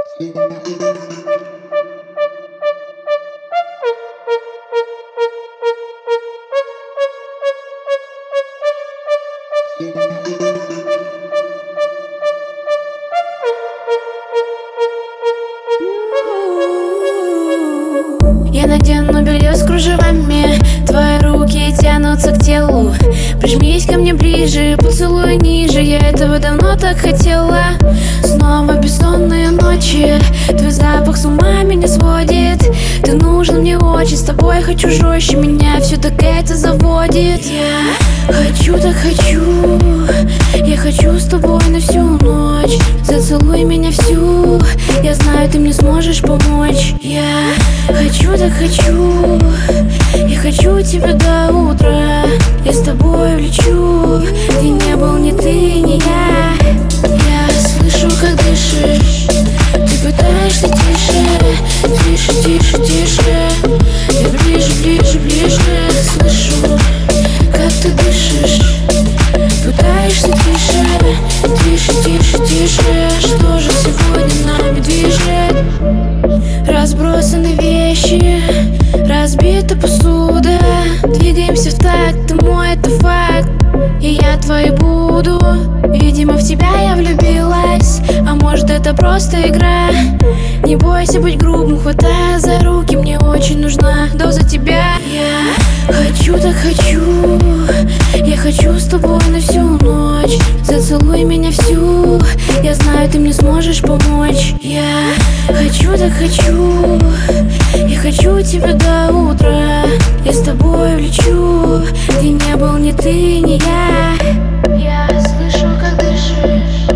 Я надену белье с кружевами, твои руки тянутся к телу. Прижмись ко мне ближе, поцелуй ниже, я этого давно так хотела. Снова бессонные ночи, твой запах с ума меня сводит. Ты нужен мне очень, с тобой хочу жестче, меня все так это заводит. Я хочу, так хочу, я хочу с тобой на всю ночь. Зацелуй меня всю, я знаю, ты мне сможешь помочь. Я хочу, так хочу, я хочу тебя до утра. Я с тобой улечу, где не был ни ты, ни я. Я слышу, как дышишь, ты пытаешься тише, тише, тише, тише. Я ближе, ближе, ближе, слышу, как ты дышишь. Пытаешься тише, тише, тише, тише. Что же сегодня нами движет? Разбросаны вещи, разбита посуда. Двигаемся в такт, ты мой, это факт. И я твой буду. Видимо, в тебя я влюбилась, а может, это просто игра. Не бойся быть грубым, хватая за руки, мне очень нужна доза тебя. Я хочу, так хочу, я хочу с тобой на всю ночь. Зацелуй меня всю, я знаю, ты мне сможешь помочь. Я хочу, так хочу, я хочу тебя до утра. Я с тобой улечу, где не был ни ты, ни я. Я слышу, как дышишь,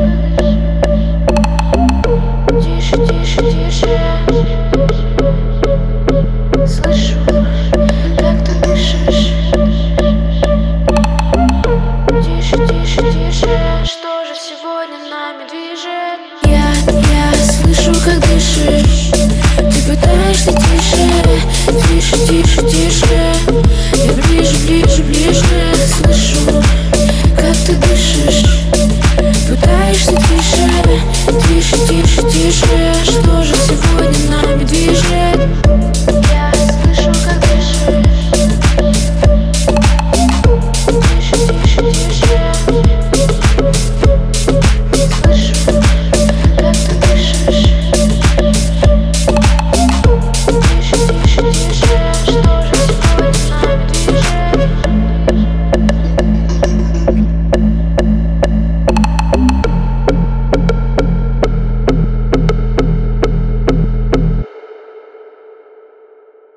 тише, тише, тише. Слышу, как ты дышишь, тише, тише, тише. Что же сегодня нами движет? Я слышу, как дышишь, ты пытаешься тише, тише, тише, тише. Я ближе, ближе, ближе, слышу, как ты дышишь. Пытаешься тише, тише, тише, тише.